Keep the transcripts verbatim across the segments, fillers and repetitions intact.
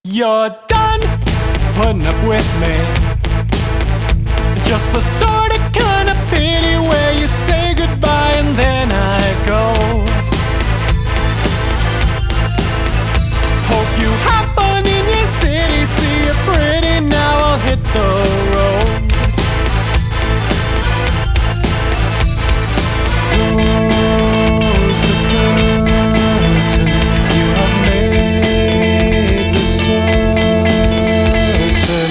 You're done putting up with me. Just the sort of kind of pity where you say goodbye and then I go. Hope you have fun in your city, see you pretty, now I'll hit the road. Close the curtains, you have made the certain.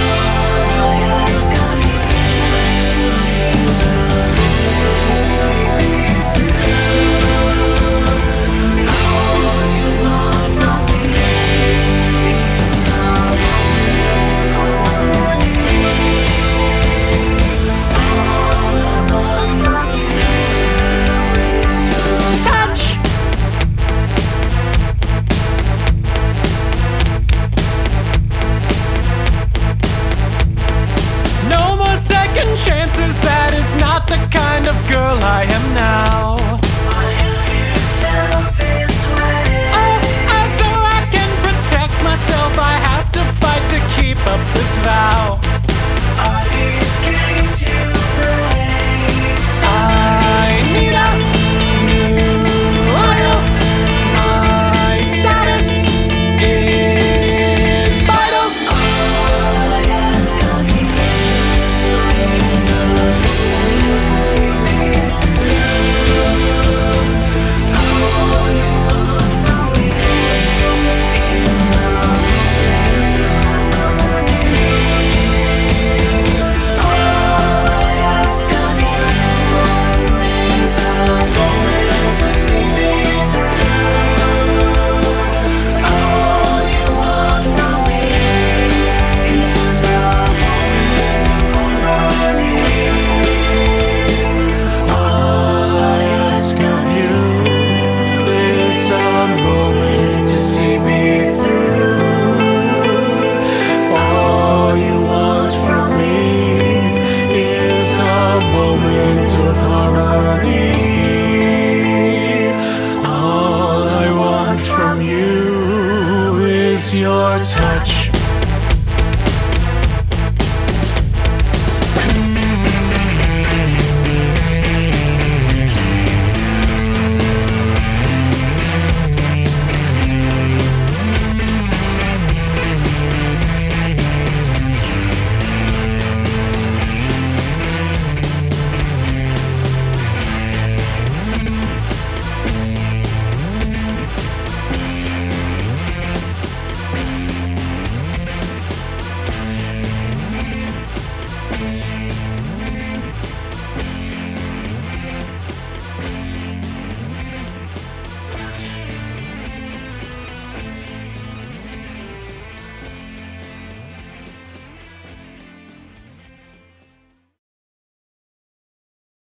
Chances, that is not the kind of girl I am now. Why have you felt this way? Oh, oh, so I can protect myself, I have to fight to keep up this vow. Are these games you play? I need a new oil. My status is vital. All I ask of you is a see me through. All you want from me is a All I ask of you is a moment to see me through. All you want from me is a moment to harmony. All I ask of you is a moment to see me through. All you want from me is a moment of harmony. All I want from you is your touch.